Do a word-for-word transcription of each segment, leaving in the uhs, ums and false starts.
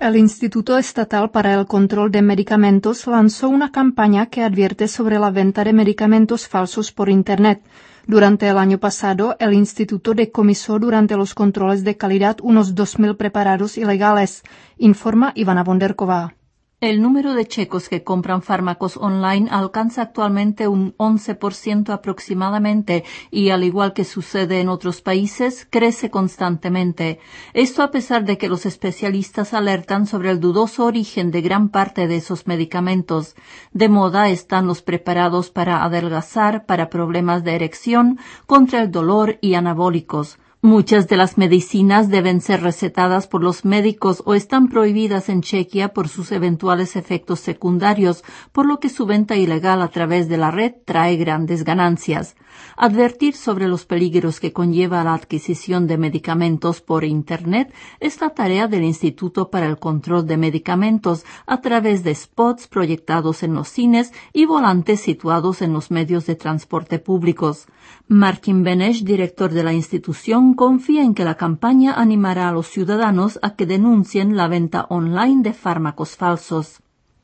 El Instituto Estatal para el Control de Medicamentos lanzó una campaña que advierte sobre la venta de medicamentos falsos por Internet. Durante el año pasado, el instituto decomisó durante los controles de calidad unos dos mil preparados ilegales, informa Ivana Bonderková. El número de checos que compran fármacos online alcanza actualmente un once por ciento aproximadamente y, al igual que sucede en otros países, crece constantemente. Esto a pesar de que los especialistas alertan sobre el dudoso origen de gran parte de esos medicamentos. De moda están los preparados para adelgazar, para problemas de erección, contra el dolor y anabólicos. Muchas de las medicinas deben ser recetadas por los médicos o están prohibidas en Chequia por sus eventuales efectos secundarios, por lo que su venta ilegal a través de la red trae grandes ganancias. Advertir sobre los peligros que conlleva la adquisición de medicamentos por Internet es la tarea del Instituto para el Control de Medicamentos a través de spots proyectados en los cines y volantes situados en los medios de transporte públicos. Martin Benesch, director de la institución, confía en que la campaña animará a los ciudadanos a que denuncien la venta online de fármacos falsos.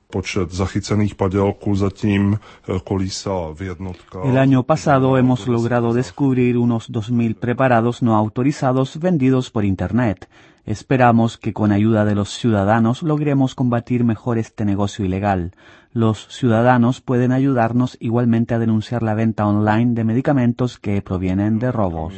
El año pasado hemos logrado descubrir unos dos mil preparados no autorizados vendidos por Internet. Esperamos que con ayuda de los ciudadanos logremos combatir mejor este negocio ilegal. Los ciudadanos pueden ayudarnos igualmente a denunciar la venta online de medicamentos que provienen de robos.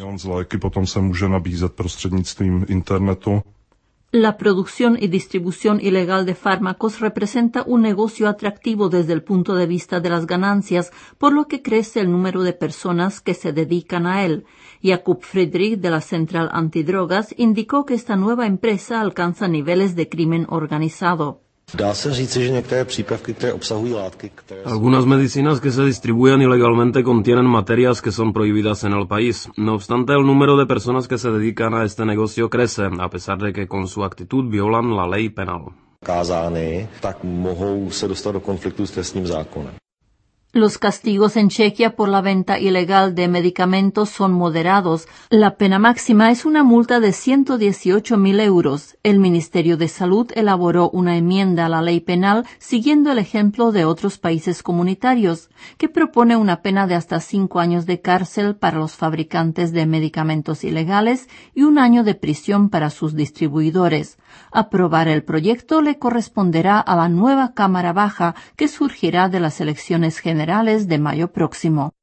La producción y distribución ilegal de fármacos representa un negocio atractivo desde el punto de vista de las ganancias, por lo que crece el número de personas que se dedican a él. Jakub Friedrich, de la Central Antidrogas, indicó que esta nueva empresa alcanza niveles de crimen organizado. Algunas medicinas que se distribuyen ilegalmente contienen materias que son prohibidas en el país. No obstante, el número de personas que se dedican a este negocio crece, a pesar de que con su actitud violan la ley penal. Los castigos en Chequia por la venta ilegal de medicamentos son moderados. La pena máxima es una multa de ciento dieciocho mil euros. El Ministerio de Salud elaboró una enmienda a la ley penal siguiendo el ejemplo de otros países comunitarios, que propone una pena de hasta cinco años de cárcel para los fabricantes de medicamentos ilegales y un año de prisión para sus distribuidores. Aprobar el proyecto le corresponderá a la nueva Cámara Baja que surgirá de las elecciones generales de mayo próximo.